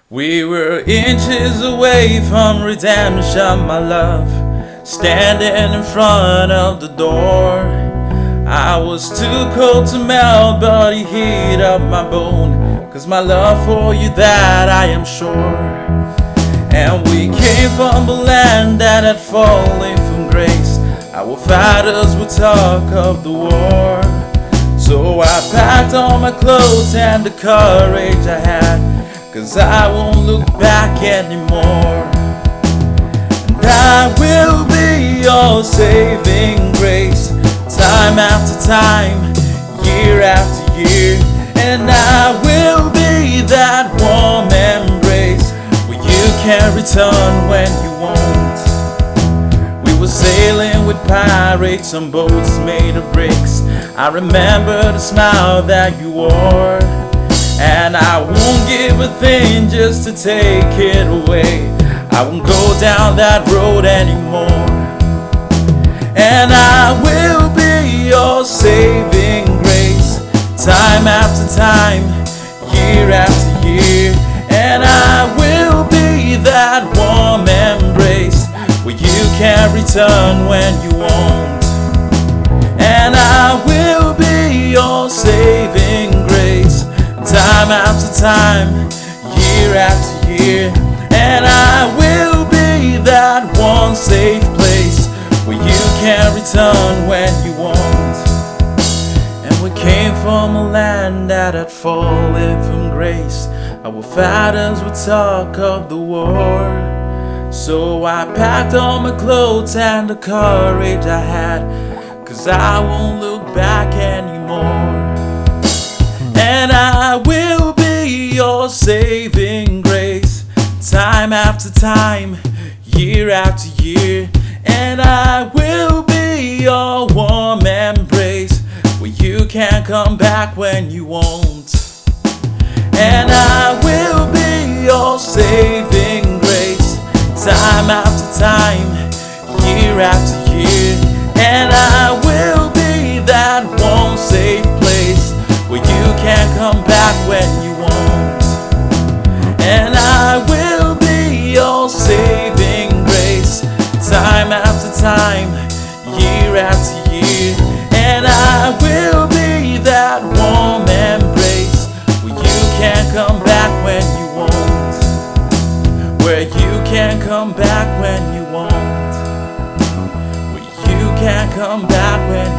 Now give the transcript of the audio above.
We were inches away from redemption, my love, standing in front of the door. I was too cold to melt, but he heated up my bone, 'cause my love for you, that I am sure. And we came from a land that had fallen from grace. Our fighters would talk of the war. So I packed all my clothes and the courage I had, 'cause I won't look back anymore. And I will be your saving grace, time after time, year after year. And I will be that warm embrace where you can return when you won't. We were sailing with pirates on boats made of bricks. I remember the smile that you wore, and I won't give a thing just to take it away. I won't go down that road anymore. And I will be your saving grace, time after time, year after year. And I will be that warm embrace where you can return when you won't. And I will be your saving grace, time after time, year after year. And I will be that one safe place where you can return when you won't. And we came from a land that had fallen from grace. Our fighters would talk of the war. So I packed all my clothes and the courage I had, 'cause I won't look back anymore. And I will be your saving grace, time after time, year after year. And I will be your warm embrace where you can come back when you won't. And I will be your saving grace, time after time, year after year. And I will be that one safe place where you can come back when you won't. And I will be your saving grace, time after time, year after year. And I will be that warm embrace where you can come back when you won't. Where you can come back when you won't. Where you can come back when